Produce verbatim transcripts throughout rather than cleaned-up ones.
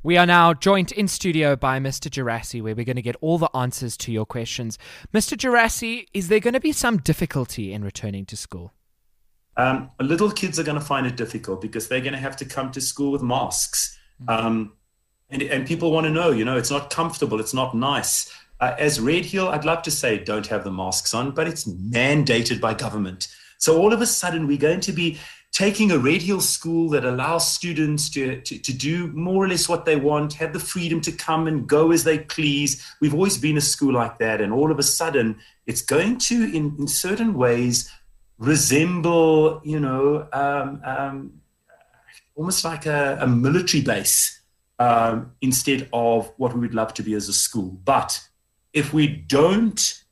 We are now joined in studio by Mister Gerassi, where we're going to get all the answers to your questions. Mister Gerassi, is there going to be some difficulty in returning to school? Um, little kids are going to find it difficult because they're going to have to come to school with masks. Um, and, and people want to know, you know, it's not comfortable, it's not nice. Uh, as Red Hill, I'd love to say don't have the masks on, but it's mandated by government. So all of a sudden, we're going to be taking a Red Hill school that allows students to, to, to do more or less what they want, have the freedom to come and go as they please. We've always been a school like that. And all of a sudden, it's going to, in, in certain ways, resemble, you know, um, um, almost like a, a military base um, instead of what we would love to be as a school. But if we don't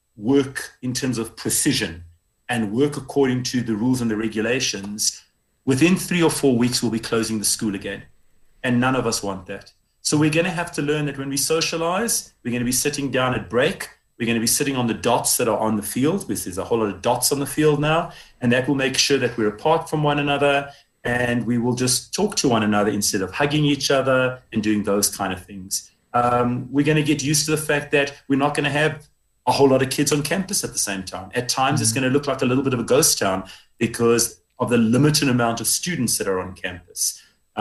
work in terms of precision and work according to the rules and the regulations, within three or four weeks, we'll be closing the school again. And none of us want that. So we're going to have to learn that when we socialize, we're going to be sitting down at break. We're going to be sitting on the dots that are on the field, because there's a whole lot of dots on the field now. And that will make sure that we're apart from one another. And we will just talk to one another instead of hugging each other and doing those kind of things. Um, we're going to get used to the fact that we're not going to have a whole lot of kids on campus at the same time. At times, mm-hmm. It's going to look like a little bit of a ghost town because of the limited amount of students that are on campus.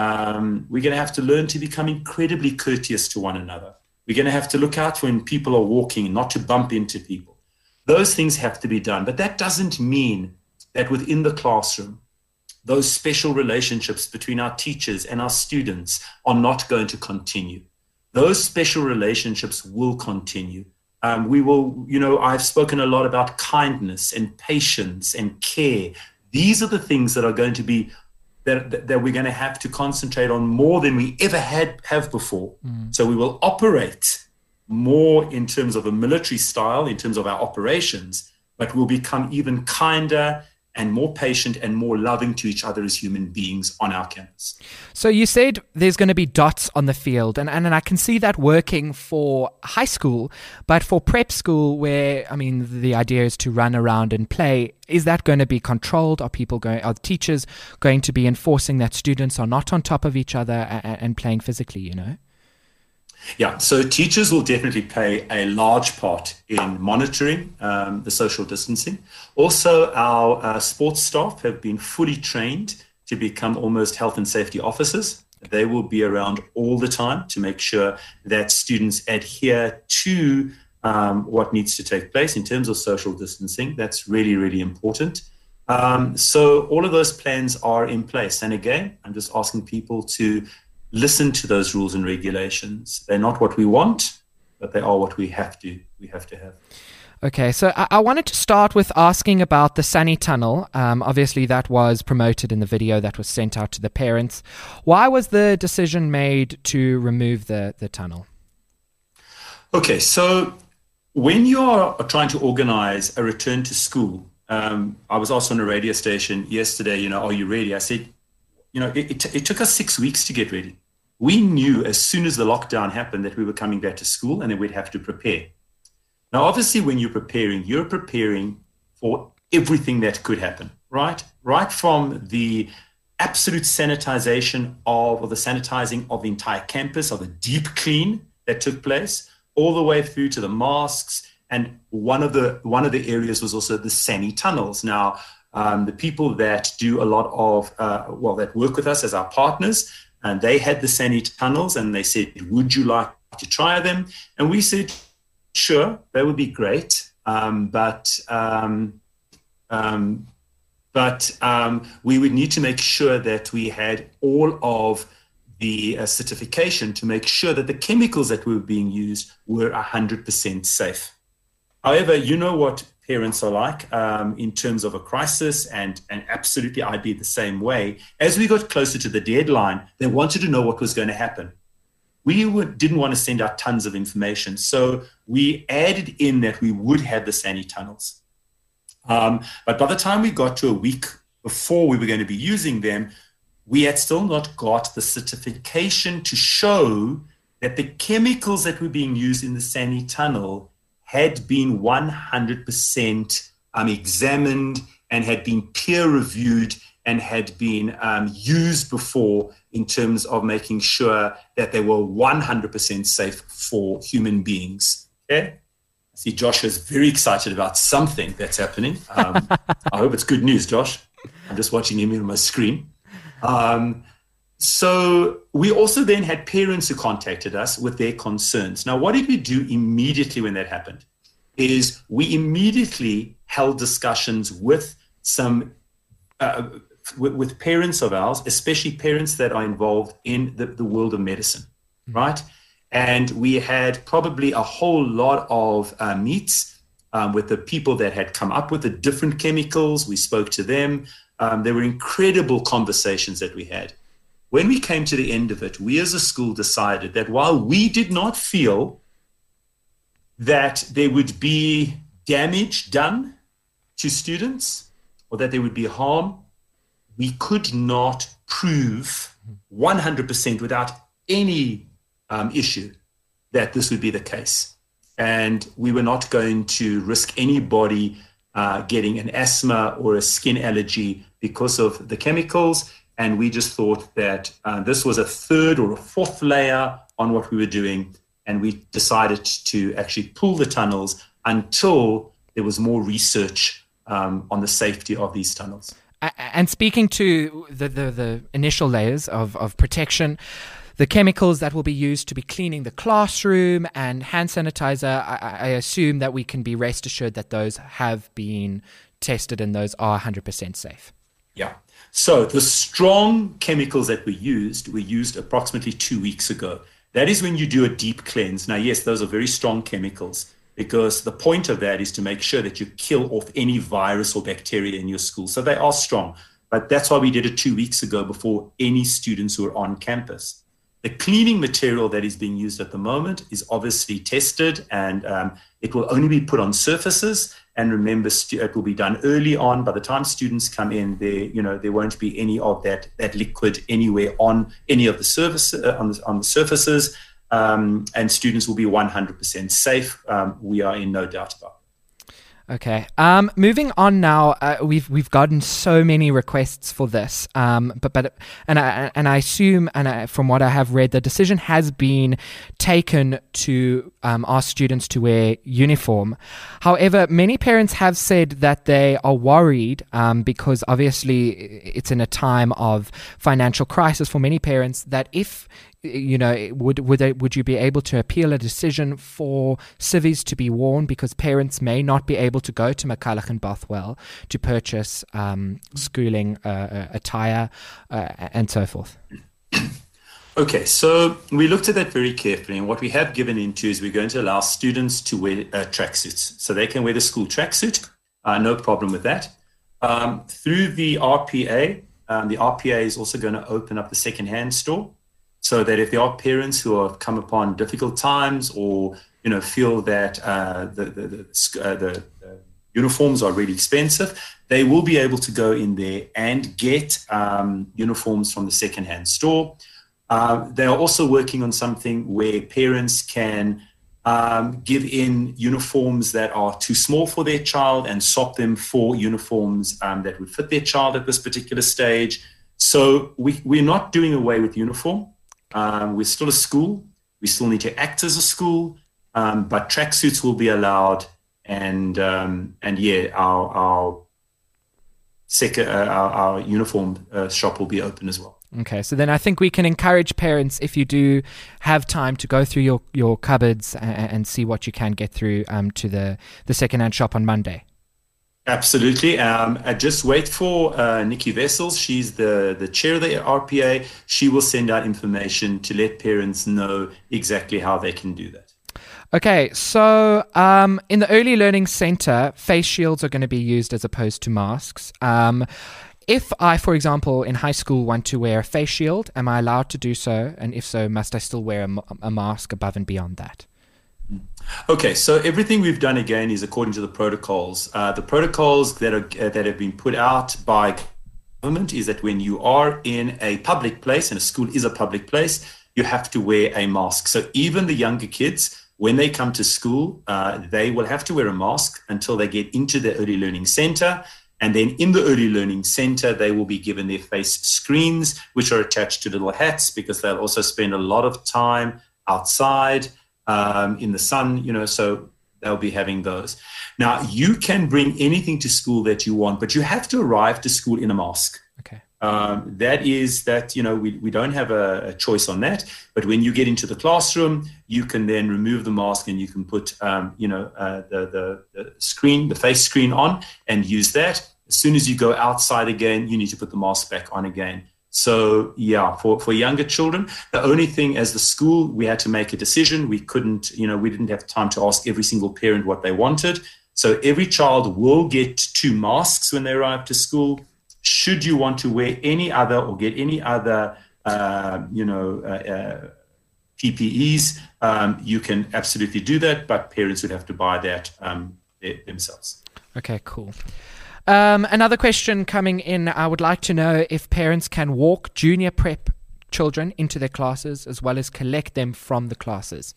Um, we're going to have to learn to become incredibly courteous to one another. We're going to have to look out when people are walking, not to bump into people. Those things have to be done. But that doesn't mean that within the classroom, those special relationships between our teachers and our students are not going to continue. Those special relationships will continue. Um, we will, you know, I've spoken a lot about kindness and patience and care. These are the things that are going to be, that, that we're going to have to concentrate on more than we ever had have before. Mm. So we will operate more in terms of a military style, in terms of our operations, but we'll become even kinder and more patient and more loving to each other as human beings on our campus. So you said there's going to be dots on the field, and, and, and I can see that working for high school, but for prep school where, I mean, the idea is to run around and play, is that going to be controlled? Are people going, are teachers going to be enforcing that students are not on top of each other and, and playing physically, you know? Yeah, so teachers will definitely play a large part in monitoring um, the social distancing. Also, our uh, sports staff have been fully trained to become almost health and safety officers. They will be around all the time to make sure that students adhere to um, what needs to take place in terms of social distancing. That's really, really important. Um, so all of those plans are in place. And again, I'm just asking people to listen to those rules and regulations. They're not what we want, but they are what we have to we have to have. Okay, so I, I wanted to start with asking about the Sunny Tunnel. Um, obviously, that was promoted in the video that was sent out to the parents. Why was the decision made to remove the, the tunnel? Okay, so when you are trying to organize a return to school, um, I was also on a radio station yesterday, you know, are you ready? I said, you know, it, it, it took us six weeks to get ready. We knew as soon as the lockdown happened that we were coming back to school and that we'd have to prepare. Now, obviously, when you're preparing, you're preparing for everything that could happen, right? Right from the absolute sanitization of, or the sanitizing of the entire campus, or the deep clean that took place, all the way through to the masks. And one of the one of the areas was also the Sunny tunnels. Now, Um, the people that do a lot of, uh, well, that work with us as our partners, and they had the Sunny tunnels and they said, would you like to try them? And we said, sure, that would be great. Um, but um, um, but um, we would need to make sure that we had all of the uh, certification to make sure that the chemicals that were being used were one hundred percent safe. However, you know what parents are like um, in terms of a crisis, and, and absolutely I'd be the same way. As we got closer to the deadline, they wanted to know what was going to happen. We would, didn't want to send out tons of information, so we added in that we would have the Sunny tunnels. Um, but by the time we got to a week before we were going to be using them, we had still not got the certification to show that the chemicals that were being used in the Sunny tunnel had been one hundred percent um, examined and had been peer-reviewed and had been um, used before in terms of making sure that they were one hundred percent safe for human beings. Okay? I see Josh is very excited about something that's happening. Um, I hope it's good news, Josh. I'm just watching him on my screen. Um, so we also then had parents who contacted us with their concerns. Now, what did we do immediately when that happened? Is we immediately held discussions with some uh, with, with parents of ours, especially parents that are involved in the, the world of medicine, mm-hmm. right? And we had probably a whole lot of uh, meets um, with the people that had come up with the different chemicals. We spoke to them. Um, there were incredible conversations that we had. When we came to the end of it, we as a school decided that while we did not feel that there would be damage done to students or that there would be harm, we could not prove one hundred percent without any um, issue that this would be the case. And we were not going to risk anybody uh, getting an asthma or a skin allergy because of the chemicals. And we just thought that uh, this was a third or a fourth layer on what we were doing. And we decided to actually pull the tunnels until there was more research um, on the safety of these tunnels. And speaking to the, the, the initial layers of, of protection, the chemicals that will be used to be cleaning the classroom and hand sanitizer, I, I assume that we can be rest assured that those have been tested and those are one hundred percent safe. Yeah. So the strong chemicals that we used, we used approximately two weeks ago. That is when you do a deep cleanse. Now, yes, those are very strong chemicals because the point of that is to make sure that you kill off any virus or bacteria in your school. So they are strong. But that's why we did it two weeks ago before any students who are on campus. The cleaning material that is being used at the moment is obviously tested, and um, it will only be put on surfaces. And remember, stu- it will be done early on. By the time students come in, there, you know, there won't be any of that that liquid anywhere on any of the surface uh, on the on the surfaces, um, and students will be one hundred percent safe. Um, we are in no doubt about it. Okay. Um, moving on now, uh, we've we've gotten so many requests for this, um, but but and I and I assume, and I, from what I have read, the decision has been taken to um, ask students to wear uniform. However, many parents have said that they are worried um, because obviously it's in a time of financial crisis for many parents, that if you know, would would they, would you be able to appeal a decision for civvies to be worn, because parents may not be able to go to McCulloch and Bothwell to purchase um, schooling uh, attire uh, and so forth? Okay, so we looked at that very carefully, and what we have given into is we're going to allow students to wear uh, tracksuits, so they can wear the school tracksuit, uh, no problem with that. Um, through the R P A, um, the R P A is also going to open up the second-hand store, so that if there are parents who have come upon difficult times or, you know, feel that uh, the, the, the, uh, the uh, uniforms are really expensive, they will be able to go in there and get um, uniforms from the secondhand store. Uh, they are also working on something where parents can um, give in uniforms that are too small for their child and swap them for uniforms um, that would fit their child at this particular stage. So we, we're not doing away with uniform. Um, we're still a school. We still need to act as a school, um, but tracksuits will be allowed, and um, and yeah, our our, sec- uh, our, our uniform uh, shop will be open as well. Okay, so then I think we can encourage parents, if you do have time, to go through your, your cupboards and, and see what you can get through um, to the, the second-hand shop on Monday. Absolutely. Um, I just wait for uh, Nikki Vessels. She's the, the chair of the R P A. She will send out information to let parents know exactly how they can do that. Okay, so um, in the Early Learning Centre, face shields are going to be used as opposed to masks. Um, if I, for example, in high school want to wear a face shield, am I allowed to do so? And if so, must I still wear a, a mask above and beyond that? Okay, so everything we've done again is according to the protocols. Uh, the protocols that are uh, that have been put out by government is that when you are in a public place, and a school is a public place, you have to wear a mask. So even the younger kids, when they come to school, uh, they will have to wear a mask until they get into the Early Learning Centre. And then in the Early Learning Center, they will be given their face screens, which are attached to little hats, because they'll also spend a lot of time outside um, in the sun, you know, so they'll be having those. Now, you can bring anything to school that you want, but you have to arrive to school in a mask. Okay. Um, that is that, you know, we, we don't have a, a choice on that. But when you get into the classroom, you can then remove the mask and you can put, um, you know, uh, the, the, the screen, the face screen on and use that. As soon as you go outside again, you need to put the mask back on again. So, yeah, for, for younger children, the only thing as the school, we had to make a decision. We couldn't, you know, we didn't have time to ask every single parent what they wanted. So every child will get two masks when they arrive to school. Should you want to wear any other or get any other, uh, you know, uh, uh, P P Es, um, you can absolutely do that, but parents would have to buy that um, themselves. Okay, cool. Um, another question coming in, I would like to know if parents can walk junior prep children into their classes as well as collect them from the classes.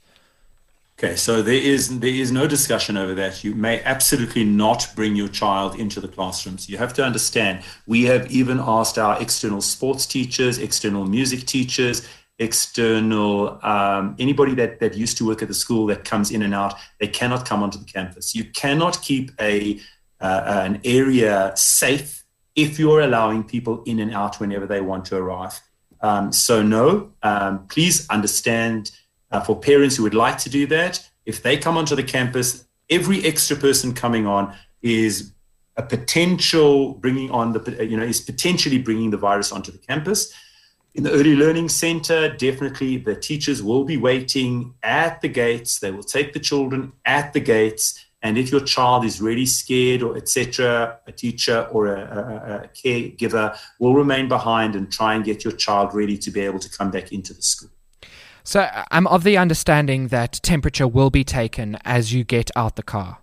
Okay, so there is there is no discussion over that. You may absolutely not bring your child into the classrooms. You have to understand, we have even asked our external sports teachers, external music teachers, external, um, anybody that, that used to work at the school that comes in and out, they cannot come onto the campus. You cannot keep a uh, an area safe if you're allowing people in and out whenever they want to arrive. Um, so no, um, please understand, Uh, for parents who would like to do that, if they come onto the campus, every extra person coming on is a potential bringing on the, you know, is potentially bringing the virus onto the campus. In the Early Learning Center, definitely the teachers will be waiting at the gates. They will take the children at the gates. And if your child is really scared or et cetera, a teacher or a, a, a caregiver will remain behind and try and get your child ready to be able to come back into the school. So I'm of the understanding that temperature will be taken as you get out the car.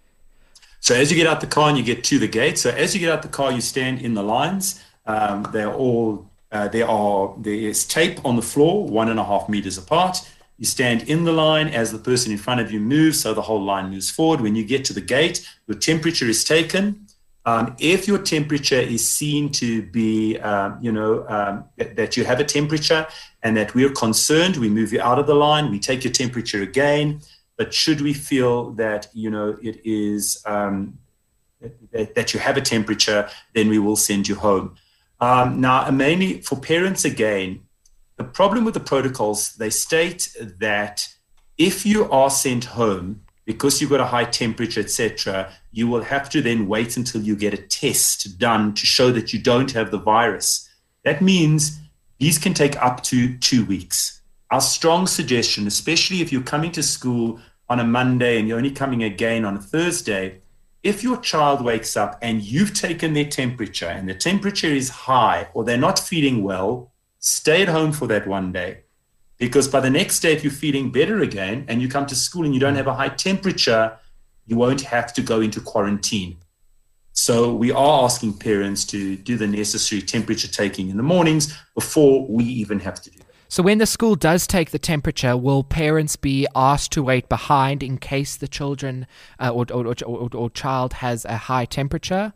So as you get out the car and you get to the gate, so as you get out the car, you stand in the lines. Um, they're all, uh, there are, there is tape on the floor, one and a half meters apart. You stand in the line as the person in front of you moves, so the whole line moves forward. When you get to the gate, your temperature is taken. Um, if your temperature is seen to be, um, you know, um, that, that you have a temperature and that we're concerned, we move you out of the line, we take your temperature again. But should we feel that, you know, it is, um, that, that you have a temperature, then we will send you home. Um, now, mainly for parents, again, the problem with the protocols, they state that if you are sent home, because you've got a high temperature, et cetera, you will have to then wait until you get a test done to show that you don't have the virus. That means these can take up to two weeks. Our strong suggestion, especially if you're coming to school on a Monday and you're only coming again on a Thursday, if your child wakes up and you've taken their temperature and the temperature is high or they're not feeling well, stay at home for that one day. Because by the next day, if you're feeling better again and you come to school and you don't have a high temperature, you won't have to go into quarantine. So we are asking parents to do the necessary temperature taking in the mornings before we even have to do that. So when the school does take the temperature, will parents be asked to wait behind in case the children uh, or, or, or, or child has a high temperature?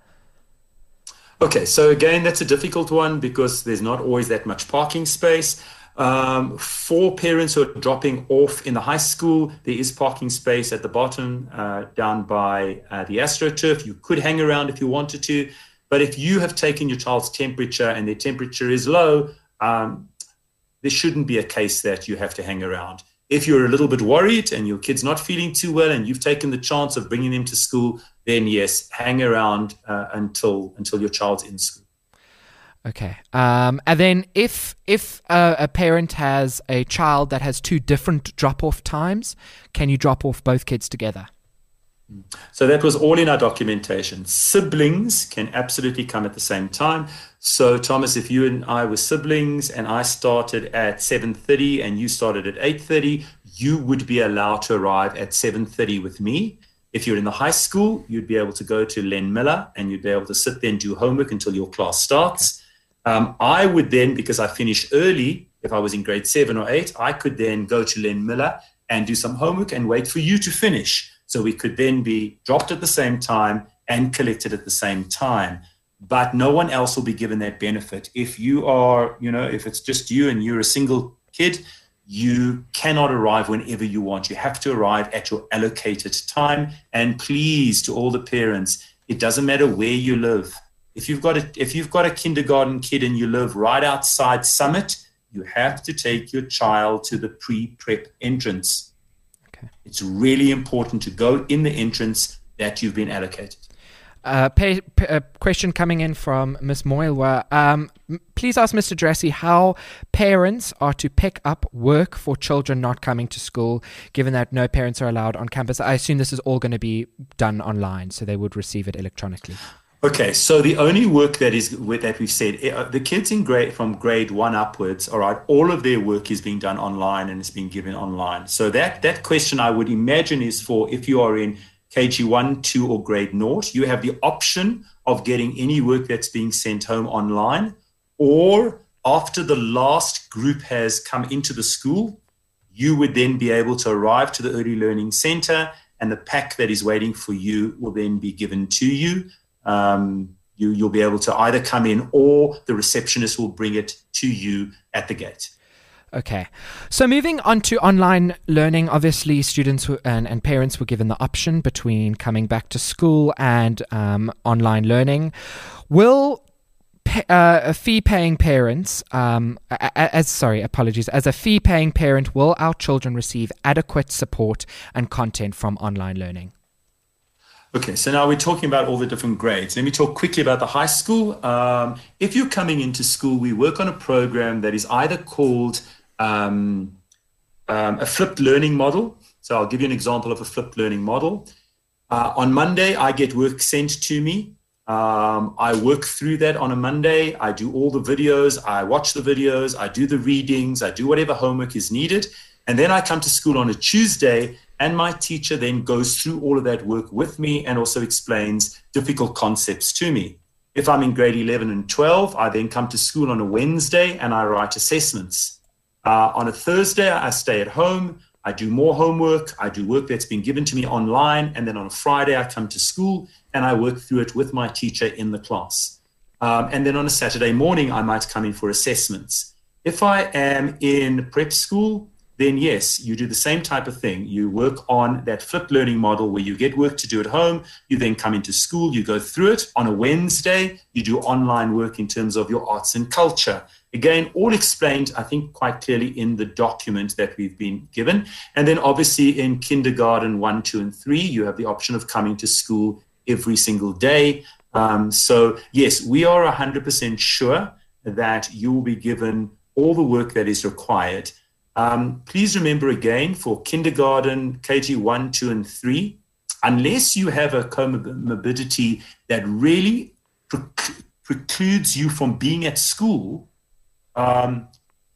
Okay, so again, that's a difficult one because there's not always that much parking space. Um, for parents who are dropping off in the high school, there is parking space at the bottom uh, down by uh, the AstroTurf. You could hang around if you wanted to, but if you have taken your child's temperature and their temperature is low, um, there shouldn't be a case that you have to hang around. If you're a little bit worried and your kid's not feeling too well and you've taken the chance of bringing them to school, then yes, hang around uh, until until your child's in school. Okay. Um, and then if if uh, a parent has a child that has two different drop-off times, can you drop off both kids together? So that was all in our documentation. Siblings can absolutely come at the same time. So Thomas, if you and I were siblings and I started at seven thirty and you started at eight thirty, you would be allowed to arrive at seven thirty with me. If you're in the high school, you'd be able to go to Len Miller and you'd be able to sit there and do homework until your class starts. Um, I would then, because I finished early, if I was in grade seven or eight, I could then go to Len Miller and do some homework and wait for you to finish. So we could then be dropped at the same time and collected at the same time. But no one else will be given that benefit. If you are, you know, if it's just you and you're a single kid, you cannot arrive whenever you want. You have to arrive at your allocated time. And please, to all the parents, it doesn't matter where you live. If you've got a, if you've got a kindergarten kid and you live right outside Summit, you have to take your child to the pre-prep entrance. Okay. It's really important to go in the entrance that you've been allocated. Uh, pay, pay, a question coming in from Miss Moilwa. Um, please ask Mister Dressy how parents are to pick up work for children not coming to school, given that no parents are allowed on campus. I assume this is all going to be done online, so they would receive it electronically. Okay, so the only work that is that we've said, the kids in grade from grade one upwards, all right, all of their work is being done online and it's being given online. So that that question I would imagine is for if you are in K G one, two, or grade naught, you have the option of getting any work that's being sent home online, or after the last group has come into the school, you would then be able to arrive to the Early Learning Center and the pack that is waiting for you will then be given to you. Um, you you'll be able to either come in or the receptionist will bring it to you at the gate. Okay, so moving on to online learning, obviously students and, and parents were given the option between coming back to school and um, online learning. Will uh, fee-paying parents, um, as sorry, apologies, as a fee-paying parent, will our children receive adequate support and content from online learning? Okay, so now we're talking about all the different grades. Let me talk quickly about the high school. Um, if you're coming into school, we work on a program that is either called um, um, a flipped learning model. So I'll give you an example of a flipped learning model. Uh, on Monday, I get work sent to me. Um, I work through that on a Monday. I do all the videos. I watch the videos. I do the readings. I do whatever homework is needed. And then I come to school on a Tuesday, and my teacher then goes through all of that work with me and also explains difficult concepts to me. If I'm in grade eleven and twelve, I then come to school on a Wednesday and I write assessments. Uh, on a Thursday, I stay at home. I do more homework. I do work that's been given to me online. And then on a Friday, I come to school and I work through it with my teacher in the class. Um, and then on a Saturday morning, I might come in for assessments. If I am in prep school, then yes, you do the same type of thing. You work on that flipped learning model where you get work to do at home. You then come into school, you go through it. On a Wednesday, you do online work in terms of your arts and culture. Again, all explained, I think, quite clearly in the document that we've been given. And then obviously in kindergarten one, two, and three, you have the option of coming to school every single day. Um, so yes, we are one hundred percent sure that you will be given all the work that is required. Um, please remember again, for kindergarten, K G one, two, and three, unless you have a comorbidity that really pre- precludes you from being at school, um,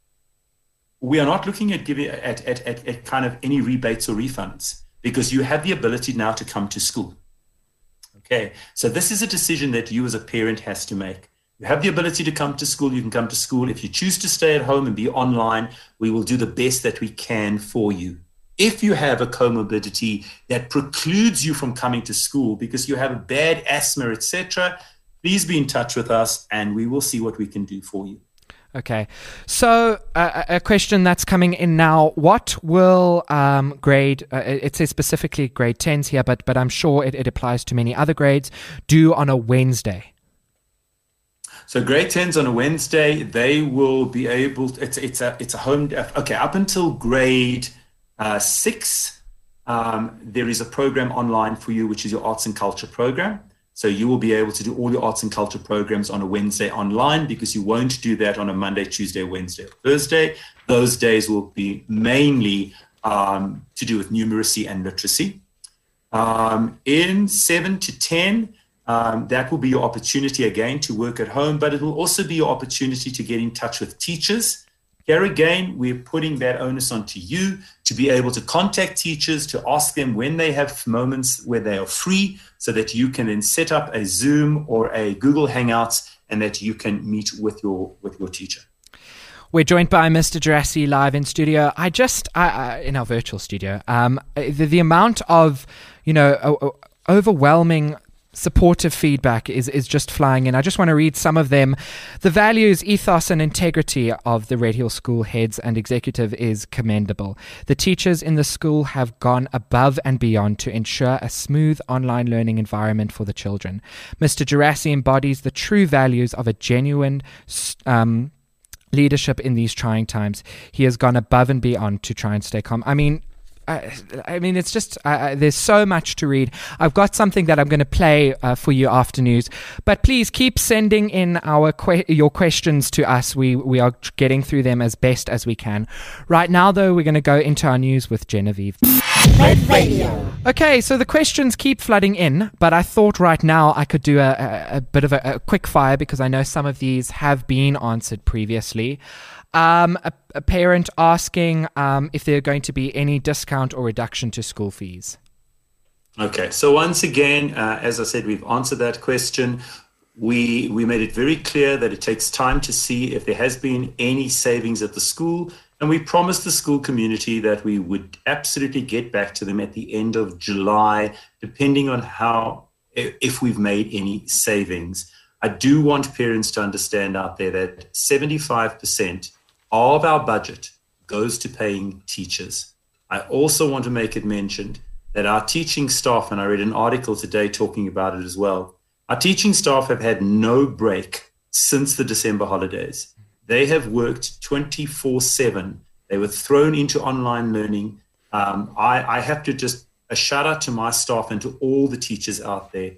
we are not looking at giving at, at, at, at kind of any rebates or refunds, because you have the ability now to come to school. Okay, so this is a decision that you as a parent has to make. You have the ability to come to school, you can come to school. If you choose to stay at home and be online, we will do the best that we can for you. If you have a comorbidity that precludes you from coming to school because you have a bad asthma, et cetera, please be in touch with us and we will see what we can do for you. Okay, so uh, a question that's coming in now, what will um, grade, uh, it says specifically grade tens here, but but I'm sure it, it applies to many other grades, do on a Wednesday? So grade tens on a Wednesday, they will be able to, it's it's a it's a home okay up until grade uh, six. Um, there is a program online for you, which is your arts and culture program. So you will be able to do all your arts and culture programs on a Wednesday online, because you won't do that on a Monday, Tuesday, Wednesday, or Thursday. Those days will be mainly um, to do with numeracy and literacy. Um, in seven to ten. Um, that will be your opportunity again to work at home, but it will also be your opportunity to get in touch with teachers. Here again, we're putting that onus onto you to be able to contact teachers, to ask them when they have moments where they are free, so that you can then set up a Zoom or a Google Hangouts and that you can meet with your with your teacher. We're joined by Mister Dressy live in studio. I just, I, I, in our virtual studio, um, the, the amount of, you know, uh, overwhelming supportive feedback is, is just flying in. I just want to read some of them. The values, ethos, and integrity of the Red Hill School heads and executive is commendable. The teachers in the school have gone above and beyond to ensure a smooth online learning environment for the children. Mister Gerassi embodies the true values of a genuine um, leadership in these trying times. He has gone above and beyond to try and stay calm. I mean, I, I mean, it's just, uh, there's so much to read. I've got something that I'm going to play uh, for you after news, but please keep sending in our que- your questions to us. We we are getting through them as best as we can. Right now, though, we're going to go into our news with Genevieve. Red Radio. Okay, so the questions keep flooding in, but I thought right now I could do a, a, a bit of a, a quick fire because I know some of these have been answered previously. Um, a, a parent asking um, if there are going to be any discount or reduction to school fees. Okay, so once again, uh, as I said, we've answered that question. We we made it very clear that it takes time to see if there has been any savings at the school, and we promised the school community that we would absolutely get back to them at the end of July, depending on how, if we've made any savings. I do want parents to understand out there that seventy-five percent of our budget goes to paying teachers. I also want to make it mentioned that our teaching staff, and I read an article today talking about it as well, our teaching staff have had no break since the December holidays. They have worked twenty-four seven. They were thrown into online learning. Um, I, I have to just, a shout out to my staff and to all the teachers out there.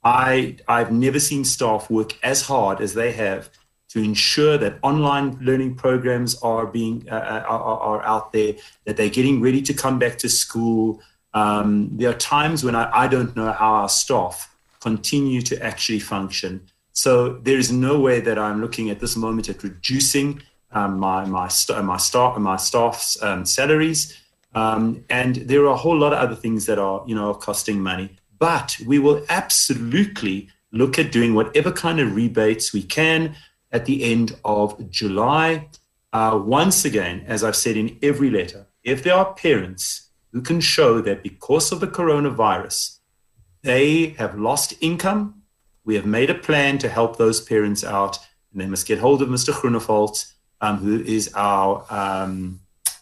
I, I've never seen staff work as hard as they have to ensure that online learning programs are being uh, are, are out there, that they're getting ready to come back to school. Um, there are times when I, I don't know how our staff continue to actually function. So there is no way that I'm looking at this moment at reducing um, my my st- my staff my staff's um, salaries, um, and there are a whole lot of other things that are you know costing money. But we will absolutely look at doing whatever kind of rebates we can at the end of July. Uh, once again, as I've said in every letter, if there are parents who can show that because of the coronavirus, they have lost income, we have made a plan to help those parents out, and they must get hold of Mister Groenewald, um, who is our um,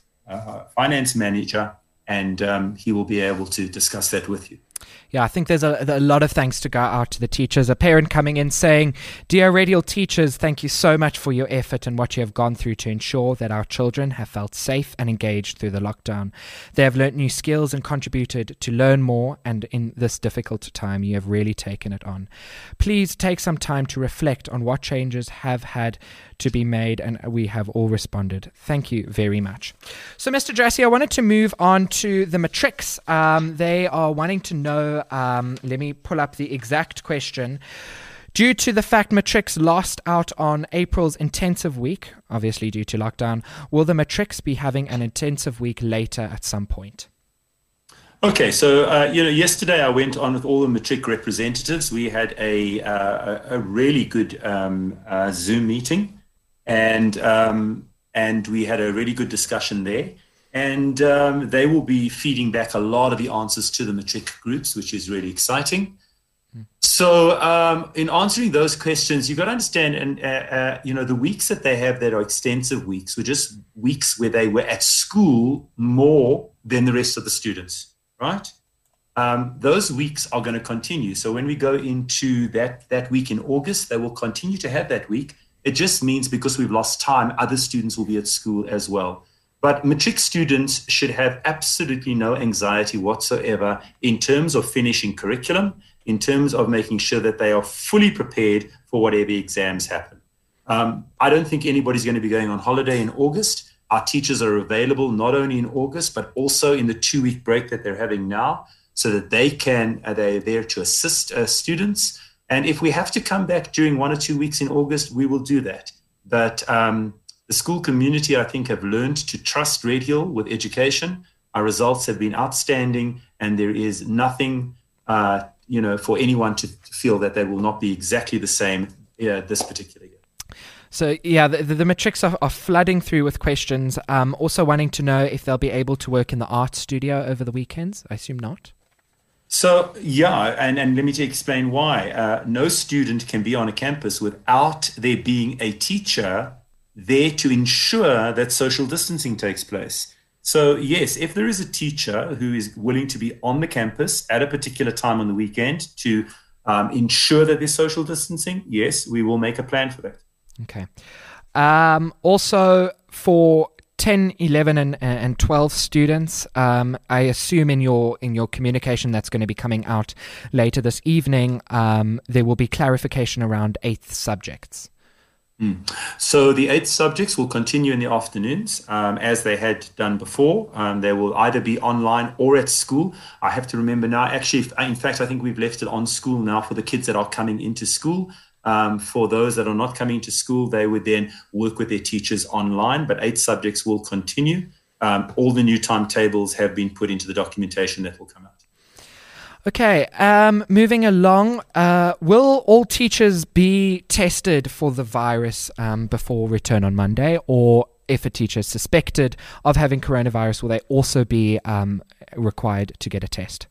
uh, finance manager, and um, he will be able to discuss that with you. Yeah, I think there's a, a lot of thanks to go out to the teachers. A parent coming in saying, "Dear Radial teachers, thank you so much for your effort and what you have gone through to ensure that our children have felt safe and engaged through the lockdown. They have learnt new skills and contributed to learn more, and in this difficult time, you have really taken it on. Please take some time to reflect on what changes have had to be made, and we have all responded. Thank you very much." So, Mister Gerassi, I wanted to move on to the matrics. Um, they are wanting to know, um, let me pull up the exact question. Due to the fact matrics lost out on April's intensive week, obviously due to lockdown, will the matrics be having an intensive week later at some point? Okay, so uh, you know, yesterday I went on with all the matric representatives. We had a uh, a really good um, uh, Zoom meeting, and um, and we had a really good discussion there. And um, they will be feeding back a lot of the answers to the matric groups, which is really exciting. Mm. So um, in answering those questions, you've got to understand, and uh, uh, you know, the weeks that they have that are extensive weeks were just weeks where they were at school more than the rest of the students. Right? Um, those weeks are going to continue. So when we go into that, that week in August, they will continue to have that week. It just means because we've lost time, other students will be at school as well. But matric students should have absolutely no anxiety whatsoever in terms of finishing curriculum, in terms of making sure that they are fully prepared for whatever exams happen. Um, I don't think anybody's going to be going on holiday in August. Our teachers are available not only in August, but also in the two-week break that they're having now, so that they can, uh, they're there to assist uh, students. And if we have to come back during one or two weeks in August, we will do that. But um, the school community, I think, have learned to trust Red Hill with education. Our results have been outstanding, and there is nothing, uh, you know, for anyone to feel that they will not be exactly the same uh, this particular year. So, yeah, the, the, the matrics are, are flooding through with questions. Um, also wanting to know if they'll be able to work in the art studio over the weekends. I assume not. So, yeah, and, and let me explain why. Uh, no student can be on a campus without there being a teacher there to ensure that social distancing takes place. So, yes, if there is a teacher who is willing to be on the campus at a particular time on the weekend to um, ensure that there's social distancing, yes, we will make a plan for that. Okay. Um, also, for ten, eleven, and, and twelve students, um, I assume in your in your communication that's going to be coming out later this evening, um, there will be clarification around eighth subjects. Mm. So the eight subjects will continue in the afternoons um, as they had done before. Um, they will either be online or at school. I have to remember now, actually, in fact, I think we've left it on school now for the kids that are coming into school. Um, for those that are not coming to school, they would then work with their teachers online, but eight subjects will continue. Um, all the new timetables have been put into the documentation that will come out. Okay, um, moving along, uh, will all teachers be tested for the virus um, before return on Monday? Or if a teacher is suspected of having coronavirus, will they also be um, required to get a test?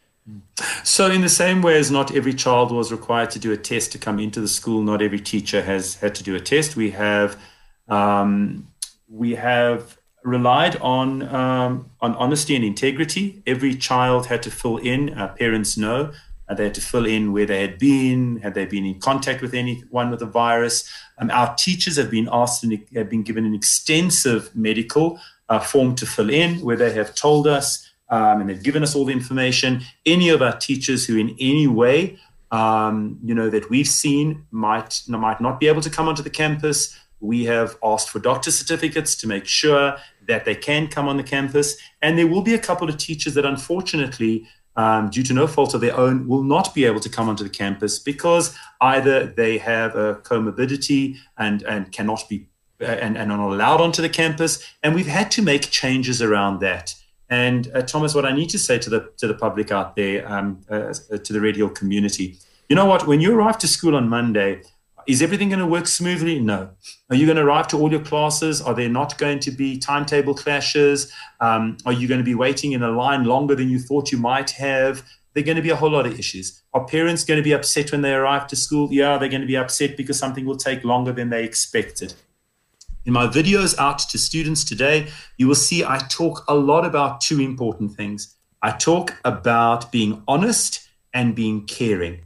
So in the same way as not every child was required to do a test to come into the school, not every teacher has had to do a test. We have um, we have relied on um, on honesty and integrity. Every child had to fill in, uh, parents know, uh, they had to fill in where they had been, had they been in contact with anyone with the virus. Um, our teachers have been asked and have been given an extensive medical uh, form to fill in where they have told us um, and they've given us all the information. Any of our teachers who in any way, um, you know, that we've seen might, might not be able to come onto the campus, we have asked for doctor certificates to make sure that they can come on the campus. And there will be a couple of teachers that unfortunately, um, due to no fault of their own, will not be able to come onto the campus because either they have a comorbidity and, and cannot be uh, and, and are not allowed onto the campus. And we've had to make changes around that. And uh, Thomas, what I need to say to the to the public out there, um, uh, to the Red Hill community, you know what, when you arrive to school on Monday, is everything going to work smoothly? No. Are you going to arrive to all your classes? Are there not going to be timetable clashes? Um, are you going to be waiting in a line longer than you thought you might have? There are going to be a whole lot of issues. Are parents going to be upset when they arrive to school? Yeah, they're going to be upset because something will take longer than they expected. In my videos out to students today, you will see I talk a lot about two important things. I talk about being honest and being caring.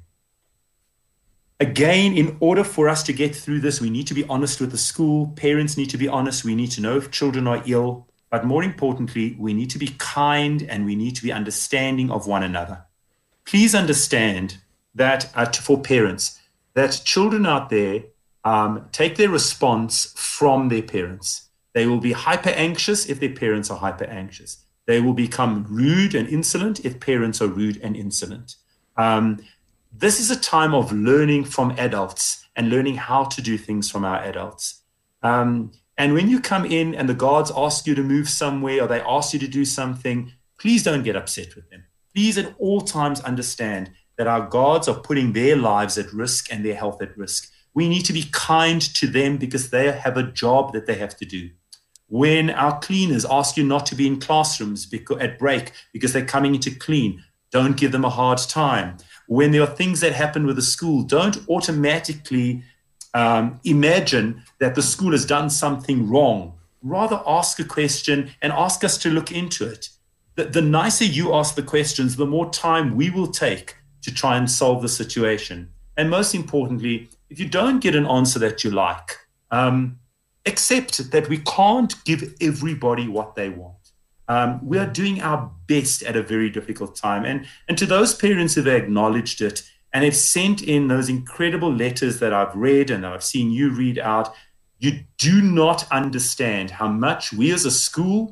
Again, in order for us to get through this, we need to be honest with the school. Parents need to be honest. We need to know if children are ill. But more importantly, we need to be kind and we need to be understanding of one another. Please understand that uh, for parents, that children out there um, take their response from their parents. They will be hyper anxious if their parents are hyper anxious. They will become rude and insolent if parents are rude and insolent. Um, This is a time of learning from adults and learning how to do things from our adults. Um, and when you come in and the guards ask you to move somewhere or they ask you to do something, please don't get upset with them. Please at all times understand that our guards are putting their lives at risk and their health at risk. We need to be kind to them because they have a job that they have to do. When our cleaners ask you not to be in classrooms because, at break because they're coming in to clean, don't give them a hard time. When there are things that happen with the school, don't automatically um, imagine that the school has done something wrong. Rather ask a question and ask us to look into it. The, the nicer you ask the questions, the more time we will take to try and solve the situation. And most importantly, if you don't get an answer that you like, um, accept that we can't give everybody what they want. Um, we are doing our best at a very difficult time. And, and to those parents who have acknowledged it and have sent in those incredible letters that I've read and that I've seen you read out, you do not understand how much we as a school,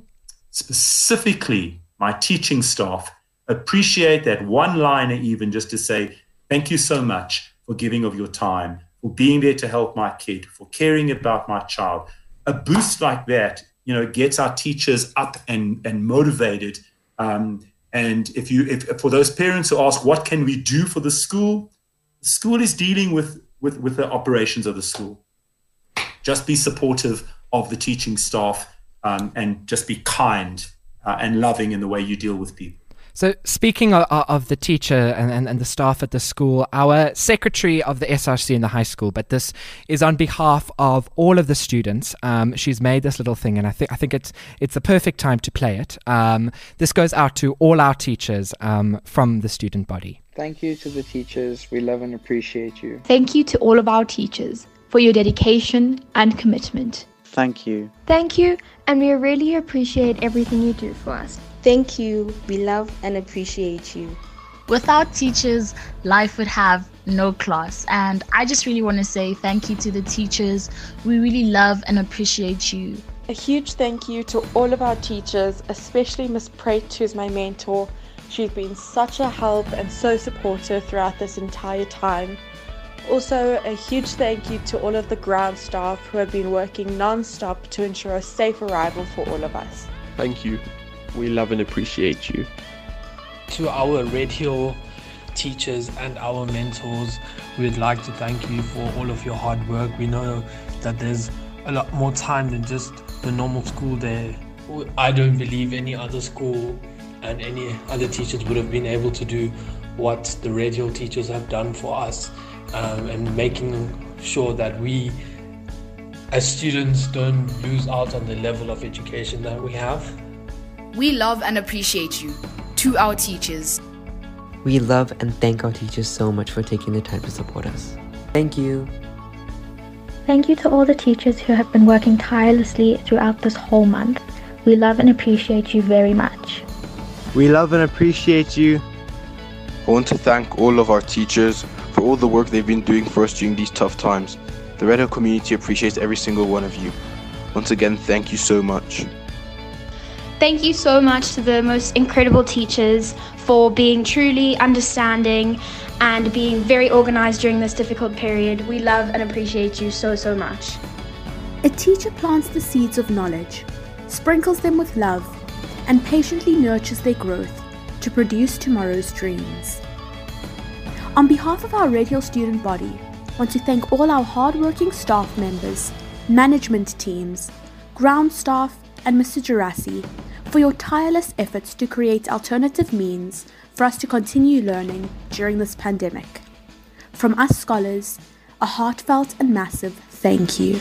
specifically my teaching staff, appreciate that one-liner even just to say, thank you so much for giving of your time, for being there to help my kid, for caring about my child. A boost like that, you know, gets our teachers up and, and motivated. Um, and if you, if for those parents who ask, what can we do for the school? The school is dealing with, with, with the operations of the school. Just be supportive of the teaching staff um, and just be kind uh, and loving in the way you deal with people. So speaking of, of the teacher and, and, and the staff at the school, our secretary of the S R C in the high school, but this is on behalf of all of the students. Um, she's made this little thing, and I think I think it's it's the perfect time to play it. Um, this goes out to all our teachers um, from the student body. Thank you to the teachers. We love and appreciate you. Thank you to all of our teachers for your dedication and commitment. Thank you. Thank you, and we really appreciate everything you do for us. Thank you. We love and appreciate you. Without teachers, life would have no class. And I just really want to say thank you to the teachers. We really love and appreciate you. A huge thank you to all of our teachers, especially Miss Pratt, who's my mentor. She's been such a help and so supportive throughout this entire time. Also, a huge thank you to all of the ground staff who have been working non-stop to ensure a safe arrival for all of us. Thank you. We love and appreciate you. To our Red Hill teachers and our mentors, we'd like to thank you for all of your hard work. We know that there's a lot more time than just the normal school day. I don't believe any other school and any other teachers would have been able to do what the Red Hill teachers have done for us, um, and making sure that we as students don't lose out on the level of education that we have. We love and appreciate you. To our teachers. We love and thank our teachers so much for taking the time to support us. Thank you. Thank you to all the teachers who have been working tirelessly throughout this whole month. We love and appreciate you very much. We love and appreciate you. I want to thank all of our teachers for all the work they've been doing for us during these tough times. The Red Hill community appreciates every single one of you. Once again, thank you so much. Thank you so much to the most incredible teachers for being truly understanding and being very organized during this difficult period. We love and appreciate you so, so much. A teacher plants the seeds of knowledge, sprinkles them with love, and patiently nurtures their growth to produce tomorrow's dreams. On behalf of our Red Hill student body, I want to thank all our hardworking staff members, management teams, ground staff, and Mister Gerasi for your tireless efforts to create alternative means for us to continue learning during this pandemic. From us scholars, a heartfelt and massive thank you.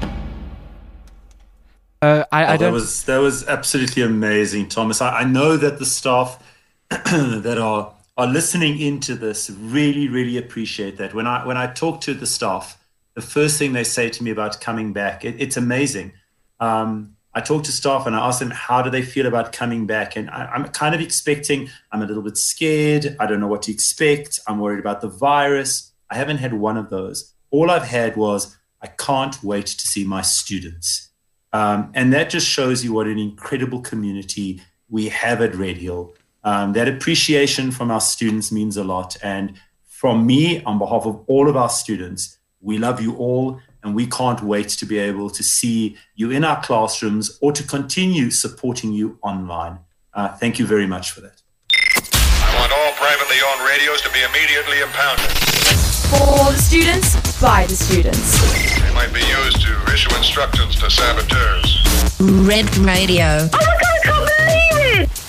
Uh, I, I oh, don't... that was that was absolutely amazing, Thomas. I, I know that the staff that are are listening into this really, really appreciate that. When I when I talk to the staff, the first thing they say to me about coming back, it, it's amazing. Um, I talk to staff and I ask them, how do they feel about coming back? And I, I'm kind of expecting, I'm a little bit scared. I don't know what to expect. I'm worried about the virus. I haven't had one of those. All I've had was, I can't wait to see my students. Um, and that just shows you what an incredible community we have at Red Hill. Um, that appreciation from our students means a lot. And from me, on behalf of all of our students, we love you all. And we can't wait to be able to see you in our classrooms or to continue supporting you online. Uh, thank you very much for that. I want all privately owned radios to be immediately impounded. For the students, by the students. They might be used to issue instructions to saboteurs. Red Radio. Oh my God, I can't believe it!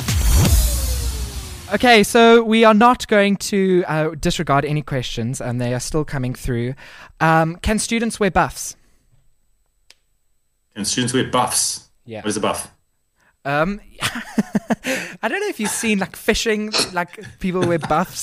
Okay, so we are not going to uh, disregard any questions, and they are still coming through. Um, can students wear buffs? Can students wear buffs? Yeah. What is a buff? Um, I don't know if you've seen like fishing, like people wear buffs.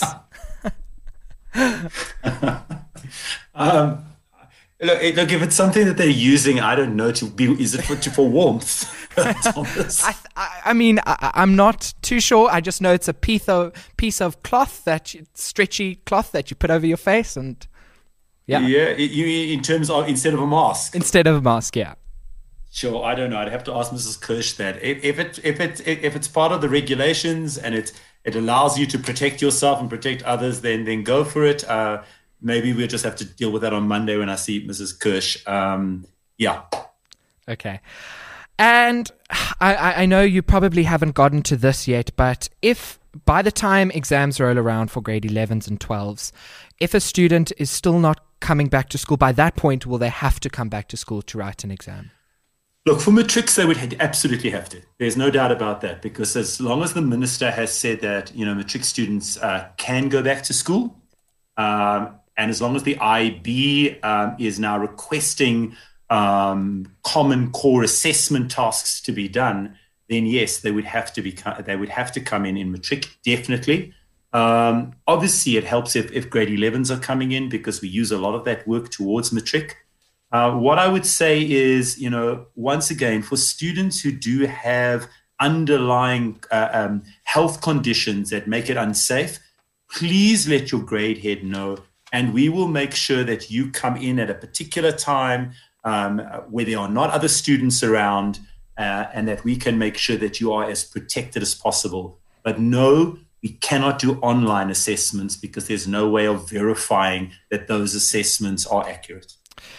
um, look, look, if it's something that they're using, I don't know, to be, is it for, to, for warmth? I, I, I mean, I, I'm not too sure. I just know it's a piece of piece of cloth that you, stretchy cloth that you put over your face, and yeah, yeah. You in terms of instead of a mask. Instead of a mask, yeah. Sure, I don't know. I'd have to ask Missus Kirsch that. If, if it if it if it's part of the regulations and it it allows you to protect yourself and protect others, then then go for it. Uh, maybe we'll just have to deal with that on Monday when I see Missus Kirsch. Um, yeah. Okay. And I, I know you probably haven't gotten to this yet, but if by the time exams roll around for grade elevens and twelves, if a student is still not coming back to school, by that point, will they have to come back to school to write an exam? Look, for matrics, they would absolutely have to. There's no doubt about that, because as long as the minister has said that, you know, matric students uh, can go back to school, um, and as long as the I B um, is now requesting um, common core assessment tasks to be done, then yes, they would have to be. They would have to come in in matric, definitely. Um, obviously, it helps if, if grade elevens are coming in, because we use a lot of that work towards matric. Uh, what I would say is, you know, once again, for students who do have underlying uh, um, health conditions that make it unsafe, please let your grade head know, and we will make sure that you come in at a particular time um, where there are not other students around, uh, and that we can make sure that you are as protected as possible. But no, we cannot do online assessments, because there's no way of verifying that those assessments are accurate.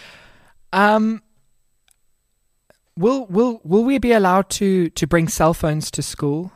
Um, will will will we be allowed to to bring cell phones to school?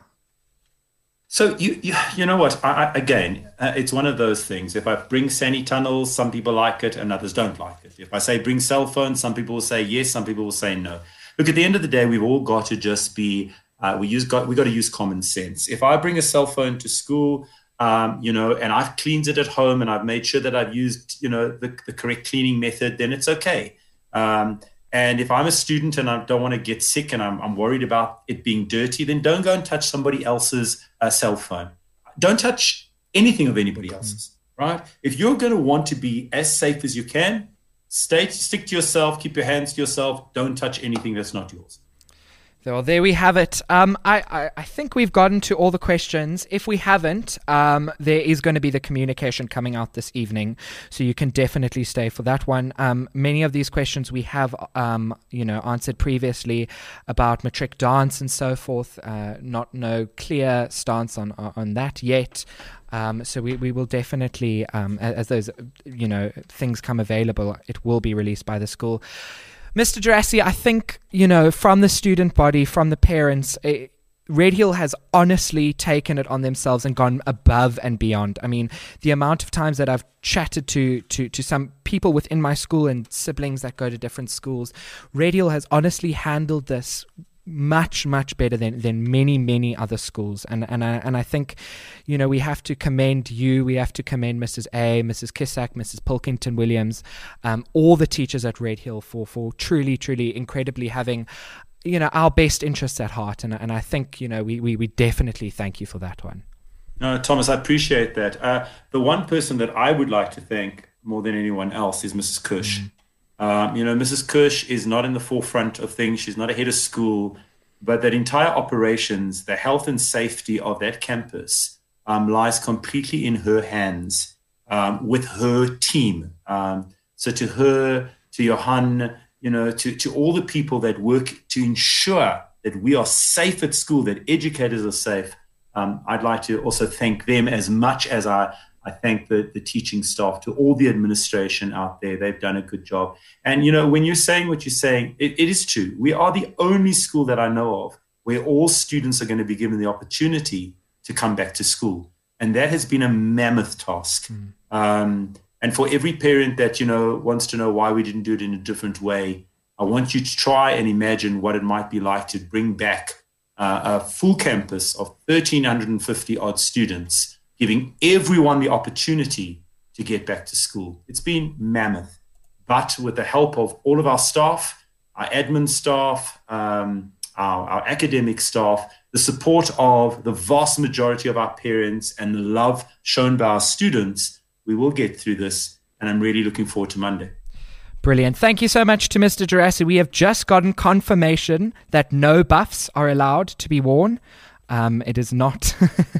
So you you, you know what? I, I, again, uh, it's one of those things. If I bring Sani tunnels, some people like it and others don't like it. If I say bring cell phones, some people will say yes, some people will say no. Look, at the end of the day, we've all got to just be. Uh, we use got we got to use common sense. If I bring a cell phone to school, um, you know, and I've cleaned it at home and I've made sure that I've used, you know, the, the correct cleaning method, then it's okay. Um, and if I'm a student and I don't want to get sick and I'm, I'm worried about it being dirty, then don't go and touch somebody else's uh, cell phone. Don't touch anything of anybody else's, right? If you're going to want to be as safe as you can, stay, stick to yourself, keep your hands to yourself. Don't touch anything that's not yours. Well, there we have it. Um, I, I, I think we've gotten to all the questions. If we haven't, um, there is going to be the communication coming out this evening, so you can definitely stay for that one. Um, many of these questions we have, um, you know, answered previously about matric dance and so forth. Uh, not no clear stance on on that yet. Um, so we, we will definitely, um, as, as those, you know, things come available, it will be released by the school. Mister Gerassi, I think, you know, from the student body, from the parents, it, Red Hill has honestly taken it on themselves and gone above and beyond. I mean, the amount of times that I've chatted to, to, to some people within my school and siblings that go to different schools, Red Hill has honestly handled this much, much better than, than many, many other schools. And and I, and I think, you know, we have to commend you. We have to commend Missus A, Missus Kissack, Missus Pilkington-Williams, um, all the teachers at Red Hill for, for truly, truly incredibly having, you know, our best interests at heart. And, and I think, you know, we, we, we definitely thank you for that one. No, Thomas, I appreciate that. Uh, the one person that I would like to thank more than anyone else is Missus Kush. Mm. Um, you know, Missus Kush is not in the forefront of things. She's not a head of school, but that entire operations, the health and safety of that campus um, lies completely in her hands um, with her team. Um, so to her, to Johan, you know, to, to all the people that work to ensure that we are safe at school, that educators are safe, um, I'd like to also thank them as much as I I thank the, the teaching staff, to all the administration out there. They've done a good job. And, you know, when you're saying what you're saying, it, it is true. We are the only school that I know of where all students are going to be given the opportunity to come back to school. And that has been a mammoth task. Mm. Um, and for every parent that, you know, wants to know why we didn't do it in a different way, I want you to try and imagine what it might be like to bring back uh, a full campus of one thousand three hundred fifty odd students, giving everyone the opportunity to get back to school. It's been mammoth, but with the help of all of our staff, our admin staff, um, our, our academic staff, the support of the vast majority of our parents, and the love shown by our students, we will get through this, and I'm really looking forward to Monday. Brilliant. Thank you so much to Mister Gerassi. We have just gotten confirmation that no buffs are allowed to be worn. Um, it is not.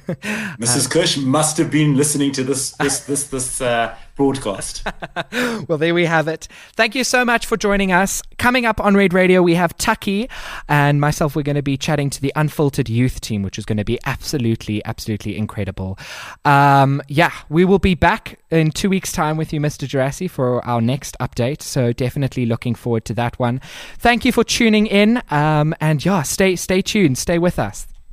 Missus Kush must have been listening to this this this this uh, broadcast. Well, there we have it. Thank you so much for joining us. Coming up on Red Radio, we have Tucky and myself. We're going to be chatting to the Unfiltered Youth team, which is going to be absolutely, absolutely incredible. Um, yeah, we will be back in two weeks' time with you, Mister Gerassi, for our next update. So definitely looking forward to that one. Thank you for tuning in. Um, and yeah, stay stay tuned. Stay with us.